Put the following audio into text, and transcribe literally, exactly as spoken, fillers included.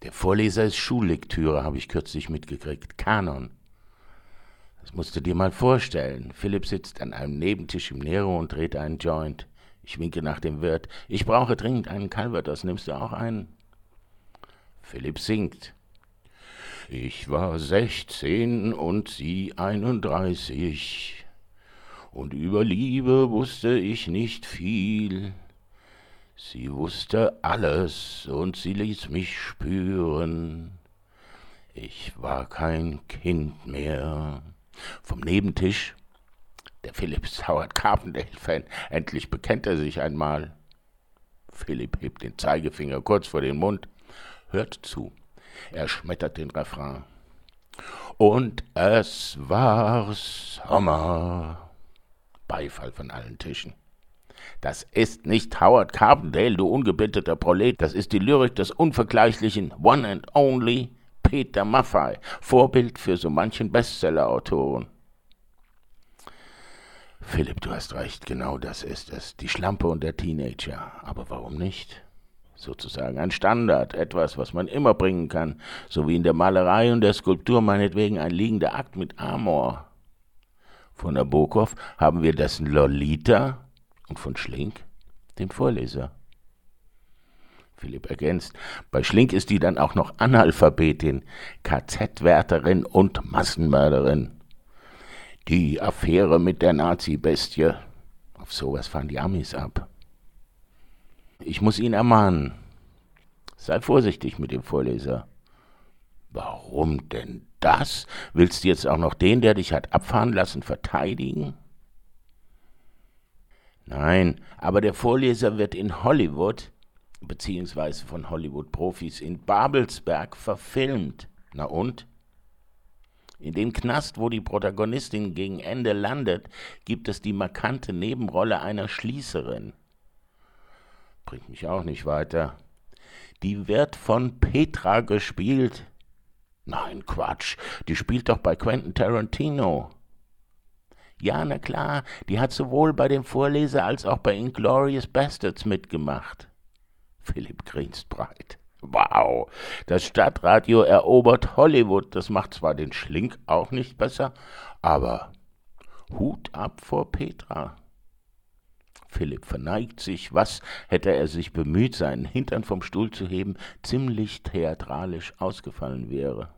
Der Vorleser ist Schullektüre, habe ich kürzlich mitgekriegt. Kanon. Das musst du dir mal vorstellen. Philipp sitzt an einem Nebentisch im Nero und dreht einen Joint. Ich winke nach dem Wirt. Ich brauche dringend einen Calvados. Nimmst du auch einen? Philipp singt. Ich war sechzehn und sie einunddreißig. Und über Liebe wusste ich nicht viel. Sie wusste alles und sie ließ mich spüren. Ich war kein Kind mehr. Vom Nebentisch, der Philipp ist Howard Carpendale-Fan, endlich bekennt er sich einmal. Philipp hebt den Zeigefinger kurz vor den Mund, hört zu. Er schmettert den Refrain. Und es war Sommer. Beifall von allen Tischen. Das ist nicht Howard Carpendale, du ungebildeter Prolet. Das ist die Lyrik des unvergleichlichen One and Only Peter Maffay, Vorbild für so manchen Bestseller-Autoren. Philipp, du hast recht, genau das ist es. Die Schlampe und der Teenager. Aber warum nicht? Sozusagen ein Standard, etwas, was man immer bringen kann. So wie in der Malerei und der Skulptur meinetwegen ein liegender Akt mit Amor. Von Nabokov haben wir dessen Lolita und von Schlink den Vorleser. Philipp ergänzt, bei Schlink ist die dann auch noch Analphabetin, K Z-Wärterin und Massenmörderin. Die Affäre mit der Nazi-Bestie. Auf sowas fahren die Amis ab. Ich muss ihn ermahnen. Sei vorsichtig mit dem Vorleser. Warum denn das? Willst du jetzt auch noch den, der dich hat abfahren lassen, verteidigen? Nein, aber der Vorleser wird in Hollywood, beziehungsweise von Hollywood-Profis in Babelsberg verfilmt. Na und? In dem Knast, wo die Protagonistin gegen Ende landet, gibt es die markante Nebenrolle einer Schließerin. Bringt mich auch nicht weiter. Die wird von Petra gespielt. Nein, Quatsch, die spielt doch bei Quentin Tarantino. Ja, na klar, die hat sowohl bei dem Vorleser als auch bei Inglourious Basterds mitgemacht. Philipp grinst breit. Wow, das Stadtradio erobert Hollywood. Das macht zwar den Schlink auch nicht besser, aber Hut ab vor Petra. Philipp verneigt sich, was, hätte er sich bemüht, seinen Hintern vom Stuhl zu heben, ziemlich theatralisch ausgefallen wäre.